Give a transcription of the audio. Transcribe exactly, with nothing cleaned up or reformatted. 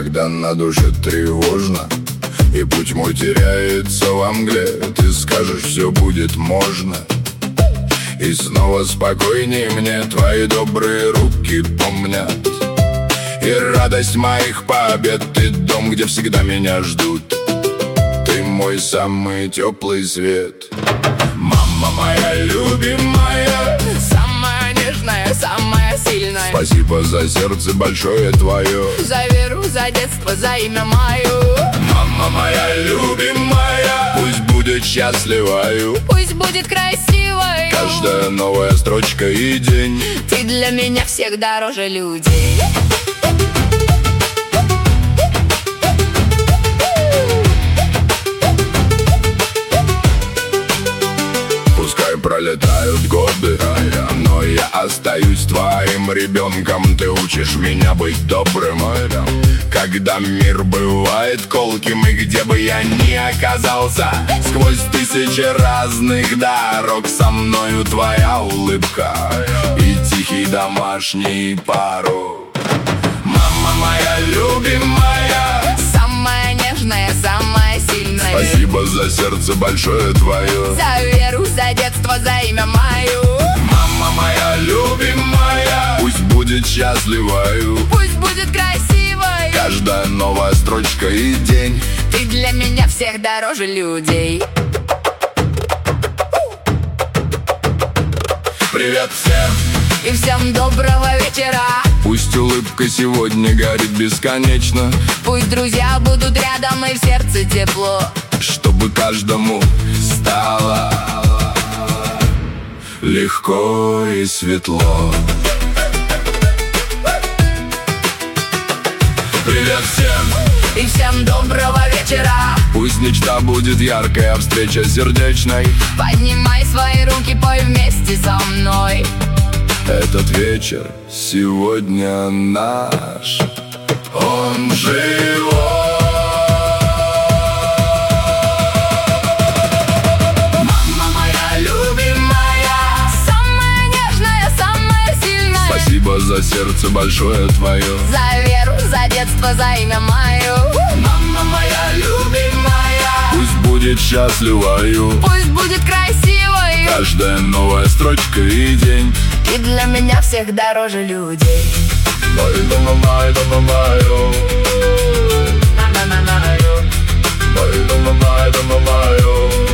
когда на душе тревожно и путь мой теряется во мгле. Ты скажешь, все будет можно, и снова спокойней мне твои добрые руки помнят. И радость моих побед, ты дом, где всегда меня ждут. Ты мой самый теплый свет. Мама моя любимая, самая нежная, самая сильная. спасибо за сердце большое твое, За веру, за детство, за имя мое. Мама моя любимая, пусть будет счастливою Пусть будет красивой каждая новая строчка и день. Ты для меня всех дороже людей. Пускай пролетают годы, но я остаюсь твоим ребенком. Ты учишь меня быть добрым, когда мир бывает колким. И где бы я ни оказался, сквозь тысячи разных дорог, со мною твоя улыбка и тихий домашний порог. Мама моя любимая, самая нежная, самая сильная. спасибо за сердце большое твое, За веру, за детство, за имя мое. Мама моя любимая, пусть будет счастливою Пусть будет красивой каждая новая строчка и день. Ты для меня всех дороже людей. Привет всем, И всем доброго вечера. пусть улыбка сегодня горит бесконечно, Пусть друзья будут рядом и в сердце тепло, чтобы каждому стало легко и светло. Привет всем, И всем доброго вечера. пусть мечта будет яркой, а встреча сердечной. Поднимай свои руки, пой вместе со мной. Этот вечер сегодня наш, он живой. Мама моя любимая, самая нежная, самая сильная. Спасибо за сердце большое твое, За веру, за детство, за имя мое. мама моя любимая, пусть будет счастливою Пусть будет красивой каждая новая строчка и день. И для меня всех дороже людей. Маю, маю, маю, маю, На-на-на-на-на. маю, маю, маю, маю.